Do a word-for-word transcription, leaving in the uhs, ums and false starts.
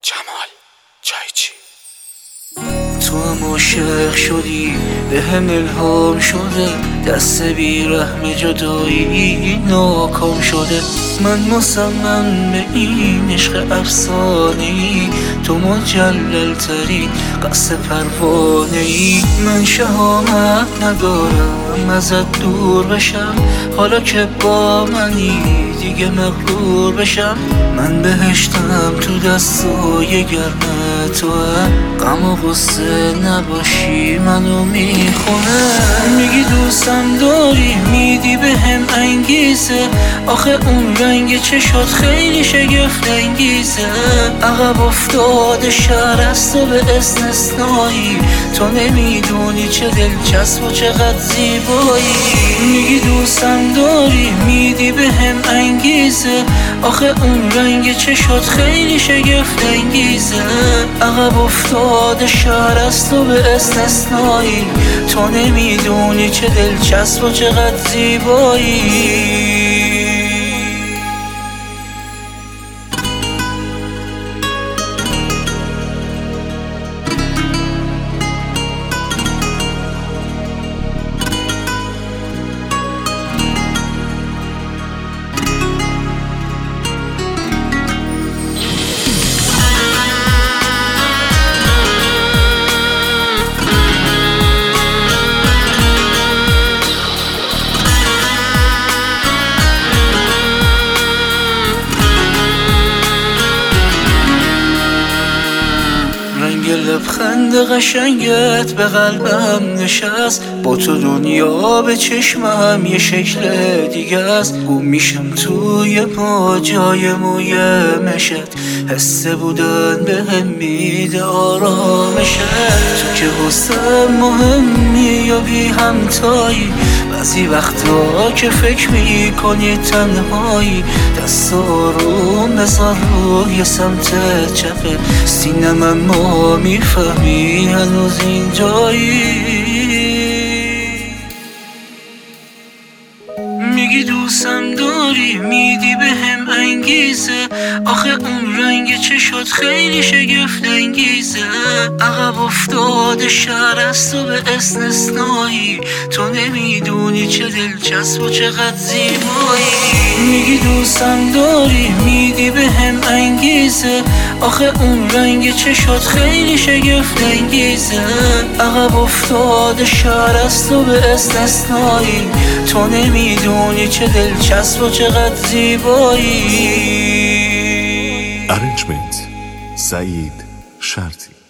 جمال چایچی. تو هم عاشق شدی به هم الهام شده، دست بی رحم جدایی ناکام شده. من مصمم به این عشق افسانه‌ای، تو مجلل ترین قصد پروانه‌ای. من شهامت ندارم ازت دور بشم، حالا که با منی دیگه مغرور بشم. من بهشتم تو دستای گرم تو، غم و غصه نباشی منو میخونه. میگی دوستم داری میدی به هم انگیزه، آخه اون رنگ چشات خیلی شگفت انگیزه. عقب افتاده شهر از تو به استثنایی، تو نمیدونی چه دلچسب و چقدر زیبایی. میگی دوستم داری میدی به هم انگیزه، آخه اون رنگ چشات خیلی شگفت انگیزه. عقب افتاده شهر از تو به استثنایی، تو نمیدونی چه دلچسب و چقدر زیبایی. لبخند قشنگت به قلبم نشست، با تو دنیا به چشمم یه شکل دیگه است. گم میشم توی پا جای موی مشت، حس بودن به هم میده آرامشت. تو که واسم مهمی یا بی همتایی، بعضی وقتا که فکر میکنی تنهایی. دست آروم بذار روی سمت چپه سینم، اما میفهمی هنوز اینجایی. میگی دوستم داری میدی به هم انگیزه، آخه اون رنگ چشات خیلی شگفت انگیزه. عقب افتاده شهر از تو به استثنایی، تو نمیدونی چه دلچسب و چقدر زیبایی. میگی دوستم داری میدی به هم انگیزه، آخه اون رنگ چشات خیلی شگفت انگیزه. عقب افتاده شهر از تو به استثنایی، تو نمیدونی چه دلچسب و چقدر زیبایی. Arrangement سعید شرطی.